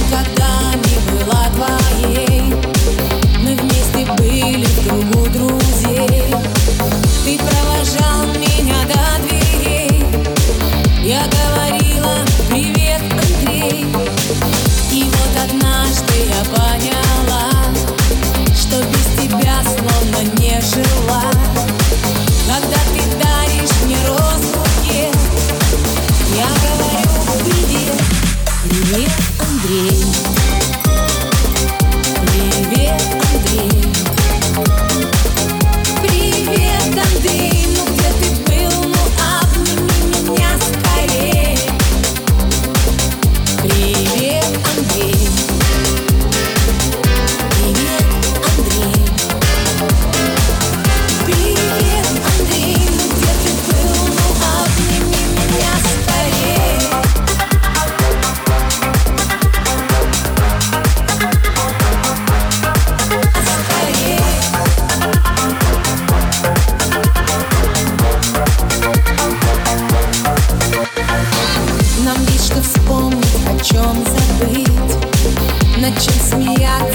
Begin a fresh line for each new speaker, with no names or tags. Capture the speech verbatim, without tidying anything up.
никогда не была твоей. Мы вместе были в кругу друзей. Ты провожал меня до дверей. Я говорила: привет, Андрей. И вот однажды я поняла, что без тебя словно не жила. Когда ты даришь мне розбукет, я говорю: привет, привет, Андрей. Привет, Андрей. Привет, Андрей. Ну где ты был? Ну обними меня скорее. Привет, Андрей. Привет, Андрей. Привет, Андрей. Ну где ты был? Ну обними меня скорее. Нам есть что вспомнить, о чем забыть, над чем смеяться.